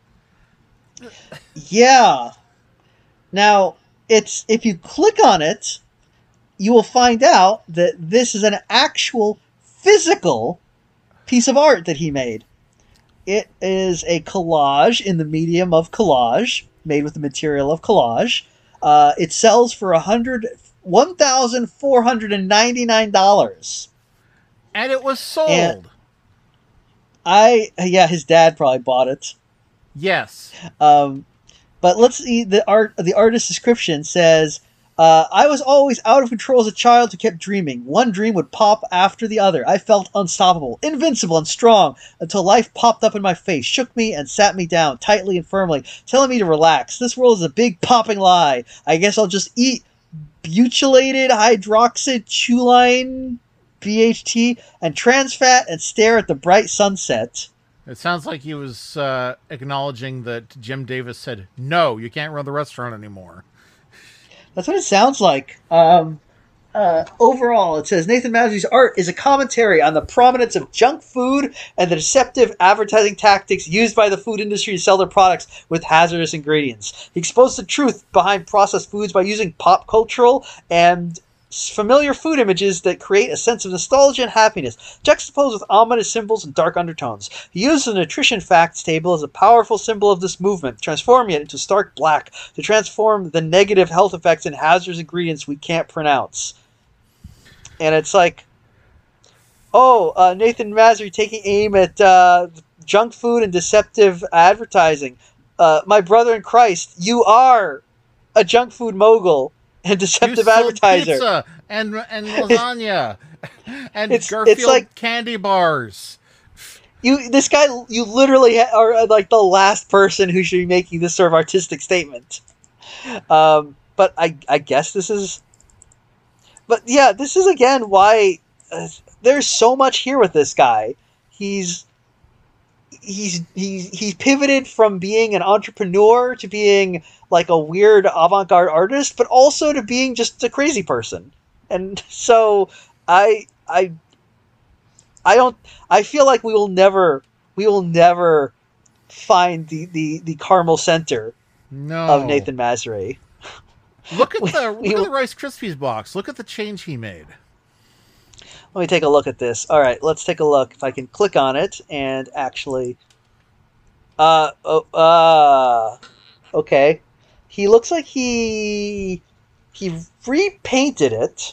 Yeah. Now, it's if you click on it, you will find out that this is an actual physical piece of art that he made. It is a collage in the medium of collage, made with the material of collage. Uh, it sells for a hundred one thousand four hundred and ninety nine dollars. And it was sold. And- I yeah, his dad probably bought it. Yes. Um, but let's see the art. The artist's description says, uh, "I was always out of control as a child who kept dreaming. One dream would pop after the other. I felt unstoppable, invincible, and strong until life popped up in my face, shook me, and sat me down tightly and firmly, telling me to relax. This world is a big popping lie. I guess I'll just eat butylated hydroxycholine, B H T, and trans fat, and stare at the bright sunset." It sounds like he was uh, acknowledging that Jim Davis said, "No, you can't run the restaurant anymore." That's what it sounds like. Um, uh, overall, it says Nathan Masry's art is a commentary on the prominence of junk food and the deceptive advertising tactics used by the food industry to sell their products with hazardous ingredients. He exposed the truth behind processed foods by using pop cultural and familiar food images that create a sense of nostalgia and happiness, juxtaposed with ominous symbols and dark undertones. He uses the nutrition facts table as a powerful symbol of this movement, transforming it into stark black to transform the negative health effects and hazardous ingredients we can't pronounce. And it's like, oh, uh, Nathan Masry taking aim at uh, junk food and deceptive advertising. Uh, my brother in Christ, you are a junk food mogul and You deceptive sold advertiser. pizza and and lasagna and It's- Garfield it's like- candy bars. You, this guy, you literally ha- are uh, like the last person who should be making this sort of artistic statement. Um, but I, I guess this is, but yeah, this is again why uh, there's so much here with this guy. He's he's he's he's pivoted from being an entrepreneur to being like a weird avant-garde artist, but also to being just a crazy person. And so I I I don't I feel like we will never we will never find the the, the caramel center No. of Nathan Masry. Look at the We- look at the Rice Krispies box. Look at the change he made. Let me take a look at this. All right, let's take a look. If I can click on it and actually, uh, oh, uh, okay. He looks like he he repainted it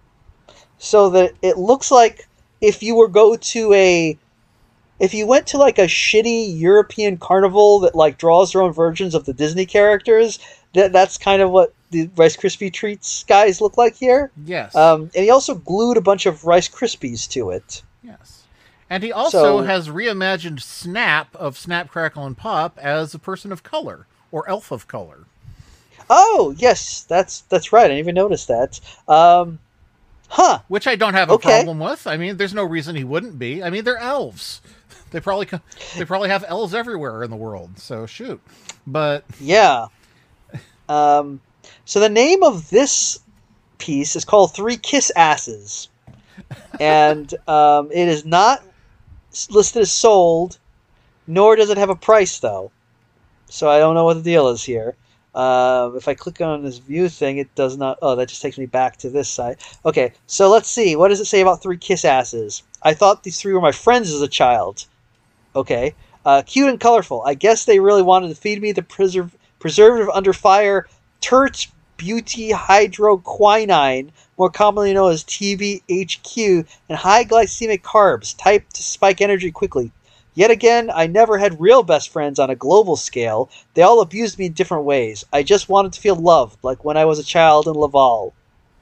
so that it looks like if you were go to a if you went to like a shitty European carnival that like draws their own versions of the Disney characters. That that's kind of what the Rice Krispie treats guys look like here. Yes. Um, and he also glued a bunch of Rice Krispies to it. Yes. And he also So- has reimagined Snap of Snap, Crackle, and Pop as a person of color, or elf of color. Oh, yes, that's that's right. I didn't even notice that. Um, huh. Which I don't have a Okay. problem with. I mean, there's no reason he wouldn't be. I mean, they're elves. They probably co- they probably have elves everywhere in the world. So shoot. But Yeah. Um, so the name of this piece is called Three Kiss Asses. And um, it is not s- listed as sold, nor does it have a price, though. So I don't know what the deal is here. Um, if I click on this view thing, it does not... Oh, that just takes me back to this side. Okay, so let's see. What does it say about Three Kiss Asses? I thought these three were my friends as a child. Okay. Uh, cute and colorful. I guess they really wanted to feed me the preserv- preservative under fire Tert Beauty Hydroquinine, more commonly known as T B H Q, and high glycemic carbs, type to spike energy quickly. Yet again, I never had real best friends on a global scale. They all abused me in different ways. I just wanted to feel loved, like when I was a child in Laval.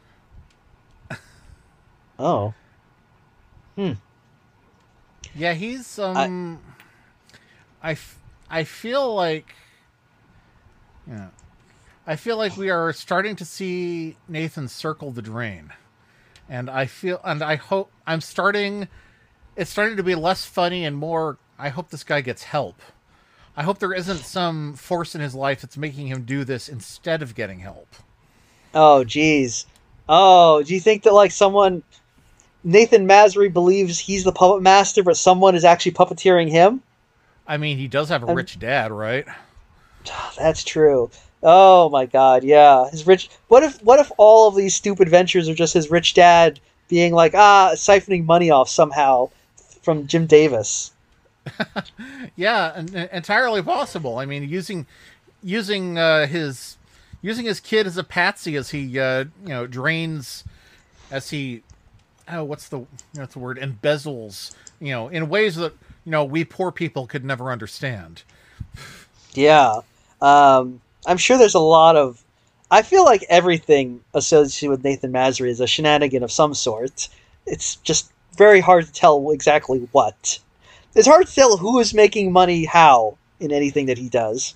Oh. Hmm. yeah, he's um I, f- I feel like yeah. I feel like we are starting to see Nathan circle the drain. And I feel and I hope I'm starting it's starting to be less funny and more I hope this guy gets help. I hope there isn't some force in his life that's making him do this instead of getting help. Oh, geez. Oh, do you think that, like, someone... Nathan Masry believes he's the puppet master, but someone is actually puppeteering him? I mean, he does have a I'm- rich dad, right? That's true. Oh my god, yeah. His rich What if what if all of these stupid ventures are just his rich dad being like, ah, siphoning money off somehow from Jim Davis? Yeah, and, and entirely possible. I mean, using using uh, his using his kid as a patsy as he uh, you know drains as he oh what's the what's the word embezzles you know in ways that you know we poor people could never understand. Yeah. Um, I'm sure there's a lot of... I feel like everything associated with Nathan Masry is a shenanigan of some sort. It's just very hard to tell exactly what. It's hard to tell who is making money how in anything that he does.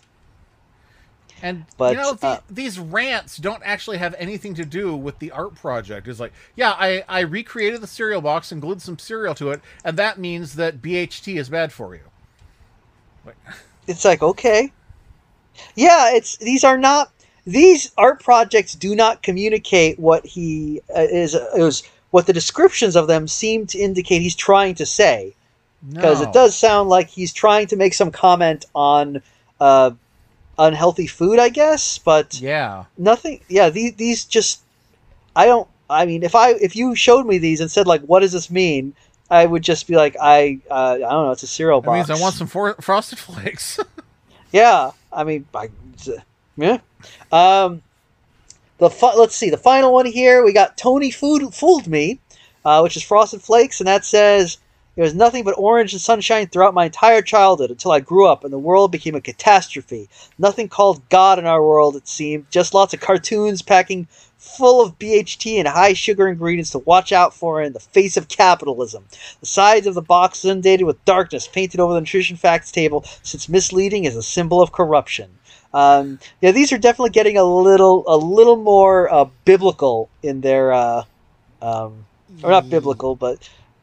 And But, you know the, uh, these rants don't actually have anything to do with the art project. It's like, yeah, I, I recreated the cereal box and glued some cereal to it, and that means that B H T is bad for you. Like, It's like, okay. Yeah, it's these are not these art projects do not communicate what he uh, is is what the descriptions of them seem to indicate he's trying to say, because no. it does sound like he's trying to make some comment on uh, unhealthy food, I guess, but Yeah. nothing. Yeah, these these just I don't. I mean, if I if you showed me these and said like, what does this mean? I would just be like, I uh, I don't know. It's a cereal That box. means I want some for- Frosted Flakes. Yeah, I mean, I, yeah. Um, the fi- let's see the final one here. We got Tony Food fooled me, uh, which is Frosted Flakes, and that says there was nothing but orange and sunshine throughout my entire childhood until I grew up and the world became a catastrophe. Nothing called God in our world, it seemed. Just lots of cartoons packing full of B H T and high sugar ingredients to watch out for in the face of capitalism. The sides of the box inundated with darkness painted over the nutrition facts table, since misleading is a symbol of corruption. Um, yeah, these are definitely getting a little a little more uh, biblical in their, uh, um, or not biblical, but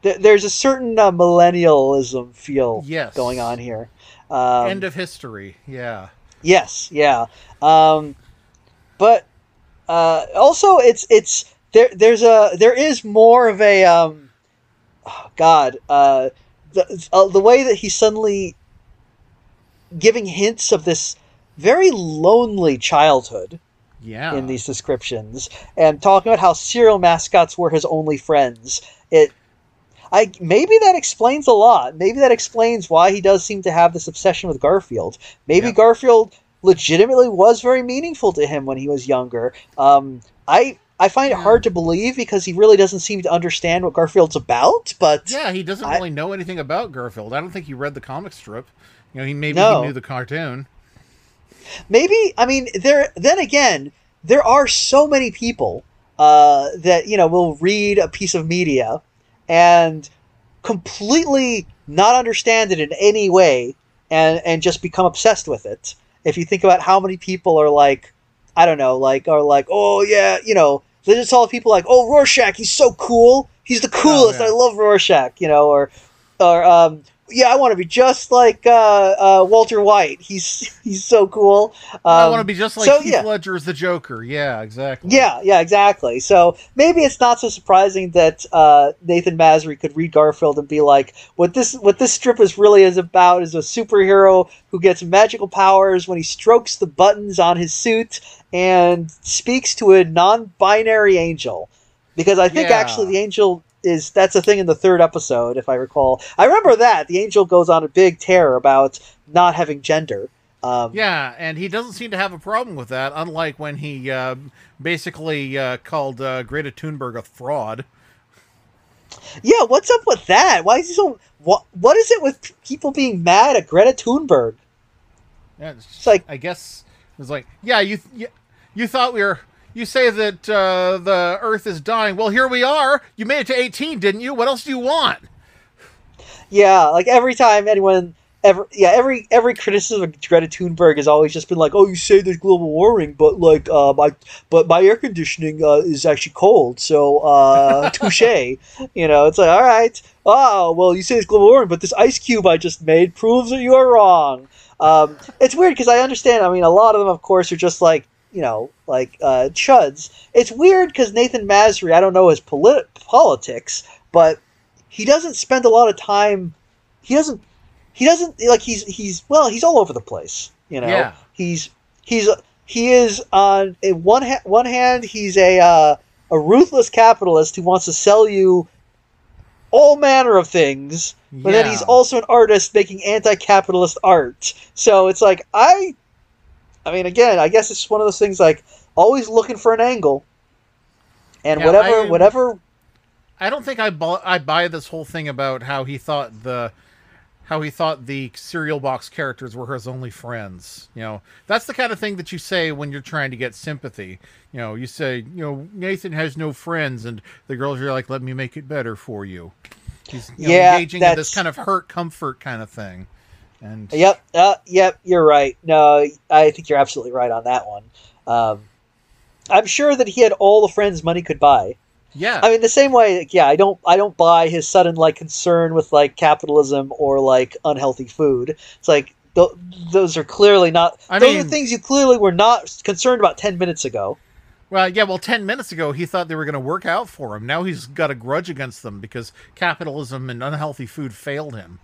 th- there's a certain uh, millennialism feel Yes. going on here. Um, End of history. Yeah. Yes, yeah. Um, but uh, also, it's it's there. There's a there is more of a um, oh God. Uh, the uh, the way that he's suddenly giving hints of this very lonely childhood Yeah. in these descriptions, and talking about how cereal mascots were his only friends. It, I maybe that explains a lot. Maybe that explains why he does seem to have this obsession with Garfield. Maybe Yep. Garfield legitimately was very meaningful to him when he was younger. Um, I I find it Yeah. hard to believe because he really doesn't seem to understand what Garfield's about. But Yeah, he doesn't I- really know anything about Garfield. I don't think he read the comic strip. You know, he maybe No. he knew the cartoon. maybe I mean there. Then again, there are so many people uh, that you know will read a piece of media and completely not understand it in any way, and and just become obsessed with it. If you think about how many people are like, I don't know, like are like, oh yeah, you know, they just all people like, oh Rorschach, he's so cool, he's the coolest, yeah. I love Rorschach, you know, or or um, yeah, I want to be just like uh, uh, Walter White. He's he's so cool. Um, I want to be just like so, Heath yeah. Ledger as the Joker. Yeah, exactly. Yeah, yeah, exactly. So maybe it's not so surprising that uh, Nathan Masry could read Garfield and be like, "What this, what this strip is really is about is a superhero who gets magical powers when he strokes the buttons on his suit and speaks to a non-binary angel." Because I think Yeah. actually the angel is that's a thing in the third episode, if I recall. I remember that the angel goes on a big tear about not having gender. Um, Yeah, and he doesn't seem to have a problem with that, unlike when he uh, basically uh, called uh, Greta Thunberg a fraud. Yeah, what's up with that? Why is he so? What What is it with people being mad at Greta Thunberg? Yeah, it's, just- like- I guess it was like, yeah, you you, you thought we were. You say that uh, the Earth is dying. Well, here we are. You made it to eighteen, didn't you? What else do you want? Yeah, like every time anyone ever, yeah, every every criticism of Greta Thunberg has always just been like, oh, you say there's global warming, but like, uh, my but my air conditioning uh, is actually cold, so uh, touche. You know, it's like, all right, oh, well, you say it's global warming, but this ice cube I just made proves that you are wrong. Um, it's weird because I understand. I mean, a lot of them, of course, are just like, you know, like uh, chuds. It's weird because Nathan Masry, I don't know his polit- politics, but he doesn't spend a lot of time. He doesn't. He doesn't like. He's he's well. He's all over the place. You know. Yeah. He's he's he is on in one ha- one hand he's a uh, a ruthless capitalist who wants to sell you all manner of things, but then Yeah. he's also an artist making anti-capitalist art. So it's like I. I mean, again, I guess it's one of those things like always looking for an angle, and Yeah, whatever, I- whatever. I don't think I bu- I buy this whole thing about how he thought the how he thought the cereal box characters were his only friends. You know, that's the kind of thing that you say when you're trying to get sympathy. You know, you say, you know, Nathan has no friends, and the girls are like, "Let me make it better for you." He's you know, Yeah, engaging in this that's- kind of hurt comfort kind of thing. And Yep, uh, yep, you're right. No, I think you're absolutely right on that one. Um, I'm sure that he had all the friends money could buy. yeah, I mean, the same way, like, yeah, I don't, I don't buy his sudden like concern with like capitalism or like unhealthy food. It's like th- those are clearly not. I those are mean- things you clearly were not concerned about ten minutes ago. well, yeah. Well, ten minutes ago he thought they were going to work out for him. Now he's got a grudge against them because capitalism and unhealthy food failed him.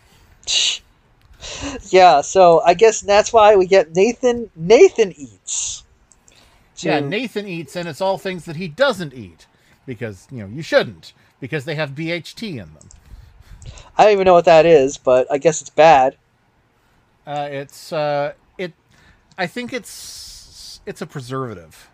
Yeah, so I guess that's why we get Nathan. Nathan eats. Yeah, To- Nathan eats, and it's all things that he doesn't eat because you know you shouldn't because they have B H T in them. I don't even know what that is, but I guess it's bad. Uh, it's uh, it. I think it's it's a preservative.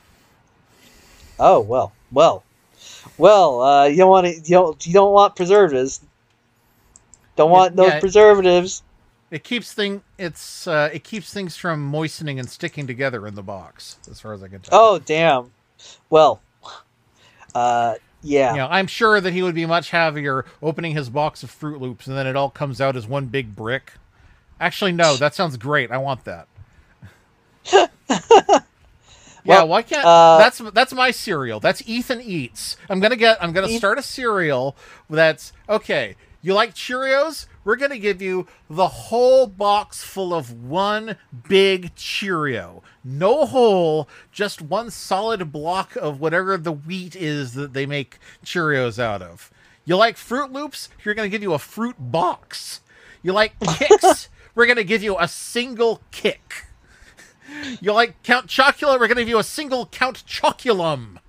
Oh well, well, well. Uh, you don't want to. You don't. You don't want preservatives. Don't want those yeah. preservatives. It keeps thing. It's uh, it keeps things from moistening and sticking together in the box, as far as I can tell. Oh damn. Well. Uh, yeah. You know, I'm sure that he would be much happier opening his box of Fruit Loops and then it all comes out as one big brick. Actually, no, that sounds great. I want that. Yeah, Well, why can't uh, that's that's my cereal. That's Ethan Eats. I'm gonna get I'm gonna Eth- start a cereal that's okay. You like Cheerios? We're gonna give you the whole box full of one big Cheerio. No hole, just one solid block of whatever the wheat is that they make Cheerios out of. You like Fruit Loops? We're gonna give you a fruit box. You like Kicks? We're gonna give you a single kick. You like Count Chocula? We're going to give you a single Count Choculum.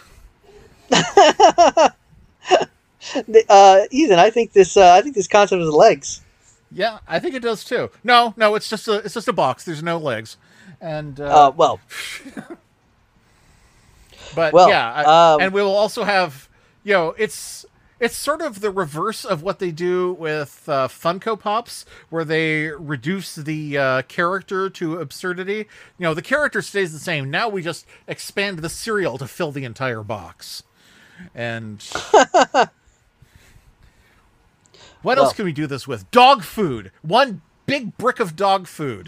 uh, Ethan, I think this uh, I think this concept has legs. Yeah, I think it does too. No, no, it's just a it's just a box. There's no legs, and uh, Uh, well, but well, yeah, I, um, and we will also have you know it's it's sort of the reverse of what they do with uh, Funko Pops, where they reduce the uh, character to absurdity. You know, the character stays the same. Now we just expand the cereal to fill the entire box. And what Well. else can we do this with? Dog food. One big brick of dog food.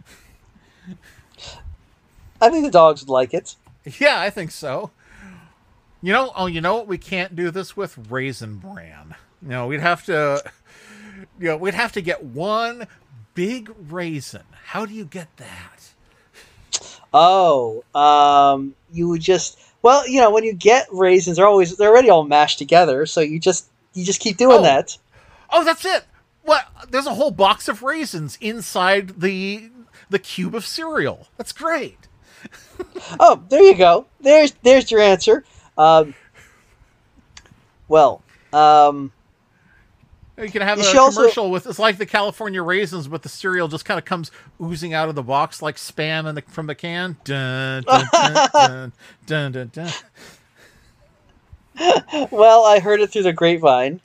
I think the dogs would like it. Yeah, I think so. You know, oh, you know what? We can't do this with Raisin Bran. You know, we'd have to, you know, we'd have to get one big raisin. How do you get that? Oh, um, you would just well, you know, when you get raisins, they're always they're already all mashed together, so you just you just keep doing Oh. that. Oh, that's it. What? There's a whole box of raisins inside the the cube of cereal. That's great. Oh, there you go. There's there's your answer. Um, well, um, You can have You a should also- commercial with it's like the California raisins, but the cereal just kind of comes oozing out of the box like spam in the, from the can. Dun, dun, dun, dun, dun, dun, dun. well, I heard it through the grapevine.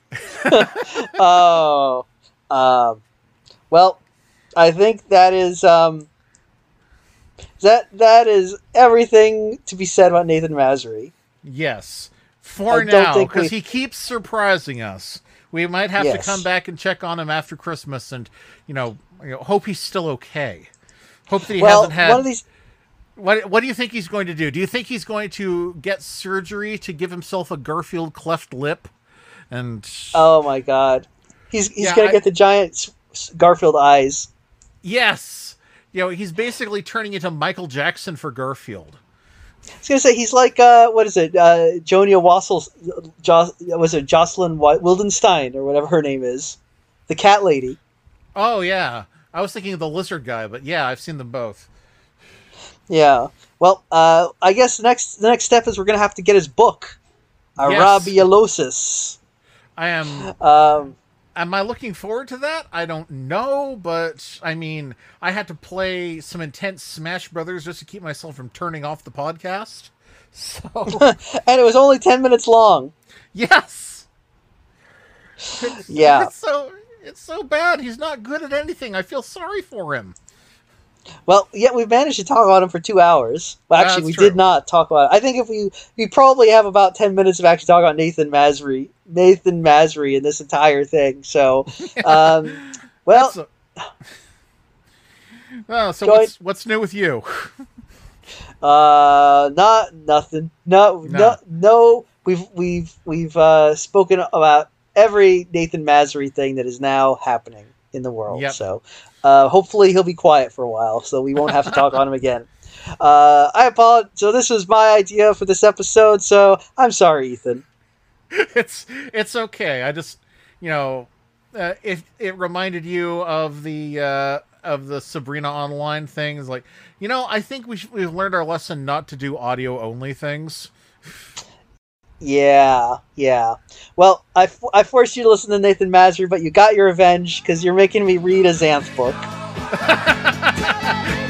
oh, um, well, I think that is um, that that is everything to be said about Nathan Masry. Yes, for I don't now, think because we- he keeps surprising us. We might have to Yes. come back and check on him after Christmas, and you know, you know, hope he's still okay. Hope that he Well, hasn't had. one of these. What What do you think he's going to do? Do you think he's going to get surgery to give himself a Garfield cleft lip? And Oh my God, he's he's Yeah, gonna I- get the giant s- s- Garfield eyes. yes, you know, he's basically turning into Michael Jackson for Garfield. I was gonna say he's like uh, what is it? Uh, Jonia Wassel, jo- was it Jocelyn Wi- Wildenstein or whatever her name is, the cat lady. Oh yeah, I was thinking of the lizard guy, but yeah, I've seen them both. Yeah. Well, uh, I guess the next the next step is we're gonna have to get his book, Yes. Arabialosis. I am. Um, Am I looking forward to that? I don't know, but I mean, I had to play some intense Smash Brothers just to keep myself from turning off the podcast. So and it was only ten minutes long. yes, It's- Yeah. It's so it's so bad. He's not good at anything. I feel sorry for him. Well, yet we managed to talk about him for two hours. Well, actually, That's we true. did not talk about it. I think if we we probably have about ten minutes of actually talking about Nathan Masry, Nathan Masry, in this entire thing. So, um, well, That's a- Oh, so Join- what's what's new with you? uh, not nothing. No, no, No. no. We've we've we've uh, spoken about every Nathan Masry thing that is now happening in the world. Yep. So, uh, hopefully he'll be quiet for a while, so we won't have to talk on him again. Uh, I apologize. So this was my idea for this episode. So I'm sorry, Ethan. it's it's okay. I just you know, uh, if it reminded you of the uh, of the Sabrina Online things, like you know, I think we should, we've learned our lesson not to do audio only things. Yeah, yeah. Well, I, f- I forced you to listen to Nathan Masry, but you got your revenge because you're making me read a Xanth book.